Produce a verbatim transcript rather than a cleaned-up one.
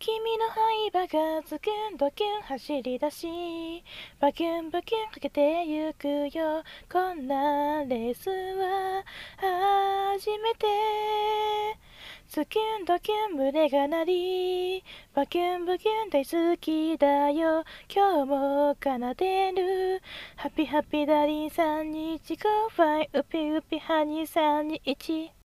君の灰場がズキュンドキュン走り出し、バキュンバキュンかけてゆくよ。こんなレースは初めて。ズキュンドキュン胸が鳴り、バキュンバキュン大好きだよ。今日も奏でるハッピーハッピーダリーさんにちごファイウピウピハニーさんにち